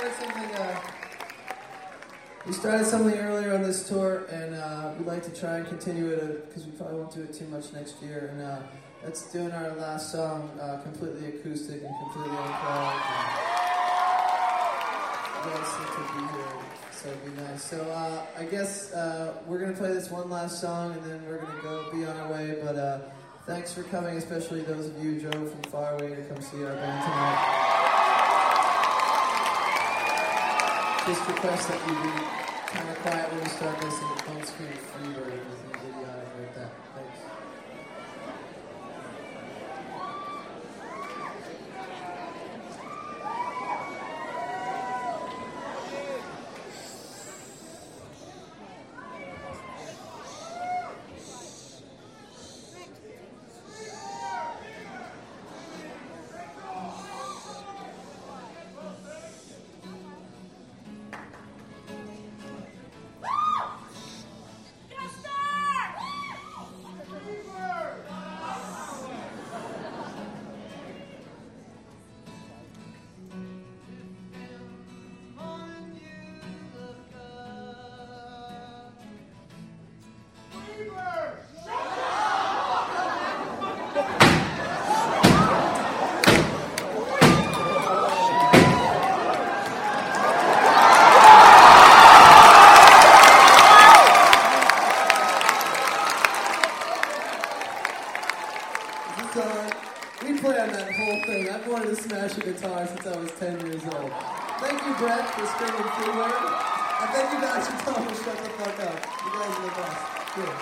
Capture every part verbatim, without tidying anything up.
started something. Uh, we started something earlier on this tour, and uh, we'd like to try and continue it because we probably won't do it too much next year. And uh, that's doing our last song uh, completely acoustic and completely unplugged. You guys seem to be here, so it'd be nice. So uh, I guess uh, we're gonna play this one last song, and then we're gonna go be on our way. But uh, thanks for coming, especially those of you who drove from far away to come see our band tonight. Just request that you be kind of quiet when we start this and don't scream free or anything idiotic like that. Thanks. We play on that whole thing. I've wanted to smash a guitar since I was ten years old. Thank you, Brett, for screaming Freeware. And thank you guys for telling me to shut the fuck up. You guys are the best. Good.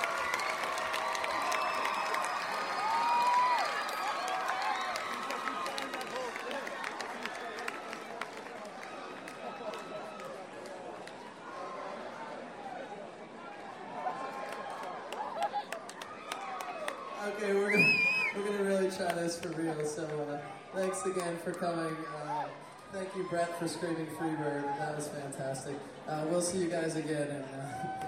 Okay, we're gonna we're gonna really try this for real. So uh, thanks again for coming. Uh, thank you, Brett, for screaming Freebird. That was fantastic. Uh, we'll see you guys again. And, uh,